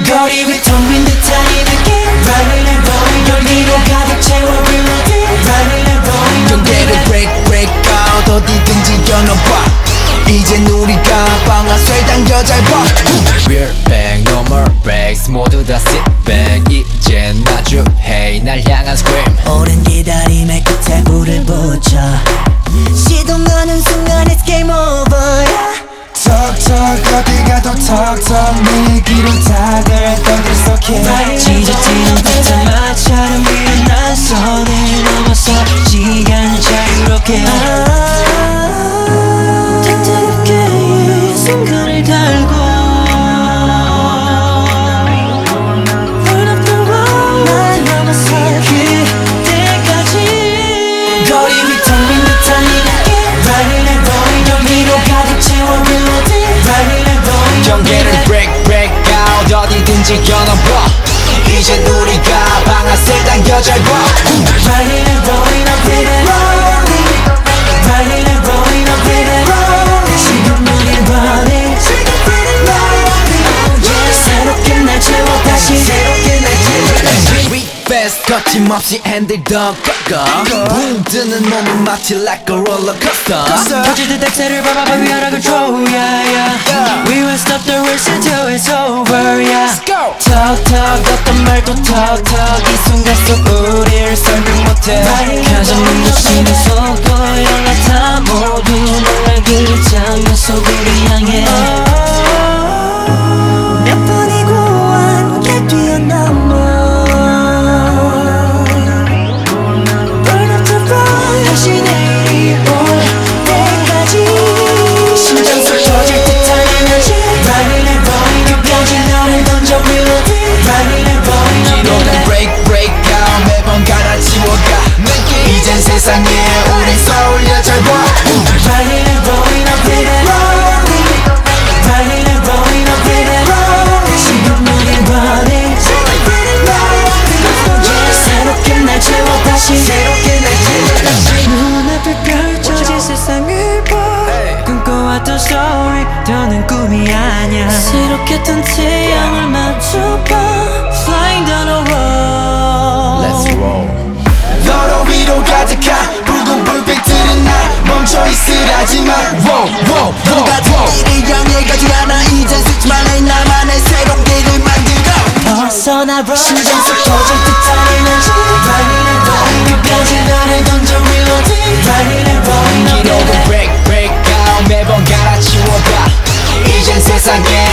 거리 위 텅 빈 듯한 이 느낌 Riding and rolling 열기로 가득 채워 reloading Riding and rolling 경계를 break out 어디든지 겨눠봐 이젠 우리가 방아쇠 당겨 잘 봐 We're back, no more breaks 모두 다 sit back 이젠 마주해 날 향한 scream 오랜 기다림의 끝에 불을 붙여 시동하는 순간 it's game over yeah. 턱턱 어디 가도 턱턱 내 귀로 닭을 던질 속해 찢어지는 듯한 마찰은 미련한 선을 넘어서 시간을 자유롭게 따뜻하게 이 순간을 달고 Burn up the road 날 넘어서 그때까지 거리 위 텅 빈 듯한 이 느낌 Riding and rolling 여기로 가득 채워 reloading Riding and rolling 경계를 break out 어디든지 겨눠봐 이젠 우리가 방아쇠 당겨 잘 봐 Riding and rolling up with it Riding and rolling up with it 지금 우린 running 새롭게 날 채워 다시 We fast 거침없이 핸들 더 꺾어 붕 뜨는 몸은 마치 like a roller coaster 터질 듯 엑셀을 밟아봐 we are out of control yeah yeah We won't stop the race until it's over yeah Let's go 턱턱 어떤 말도 턱턱 이 순간 속 우리를 설명 못해 가장 눈부시는 속도 연락다 모두 놀랄 그 장면 속 우리 향해 몇 번이고 함께 뛰어넘어 Burn up the road 다시 내일이 올 때까지 심장 속 터질 듯한 에너지 Riding and rolling 느껴진 너를 던져 reloading Riding and rolling 기도는 break out 매번 갈아치워가 이젠 세상에 우린 서울여 잘 봐 Riding and rolling up with it Riding and rolling up with it 지금 우린 running 새롭게 날 채워 다시 눈앞에 펼쳐진 세상을 봐 꿈꿔왔던 story 더는 꿈이 아니야 새롭게 뜬 태양을 맞춰봐 Flying down the road Let's roll 너로 위로 가득한 붉은 불빛들은 날 멈춰 있으라지만 Wow 이를 향해 가지 않아 이젠 스치만해 나만의 새로운 길을 만들어 벗어나 심장 속 터질 듯한 에너지 Riding and rolling 느껴진 나를 던져 reloading Riding and rolling 기도는 break out 매번 갈아치워가 이젠 세상에